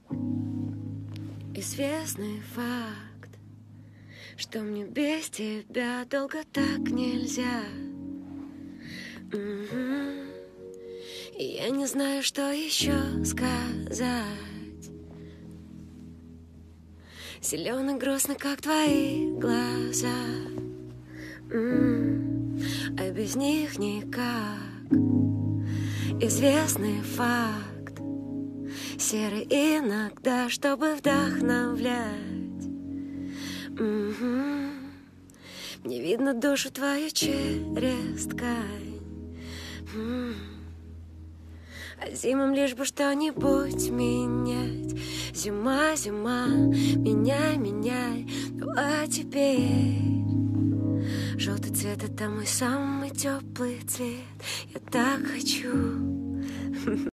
Известный факт, что мне без тебя долго так нельзя. И я не знаю, что еще сказать. Зелёный грустный, как твои глаза, а без них никак. Известный факт, серый иногда, чтобы вдохновлять. Мне видно душу твою через ткань. А зимам лишь бы что-нибудь менять. Зима, зима, меняй, меняй. Ну а теперь желтый цвет — это мой самый теплый цвет. Я так хочу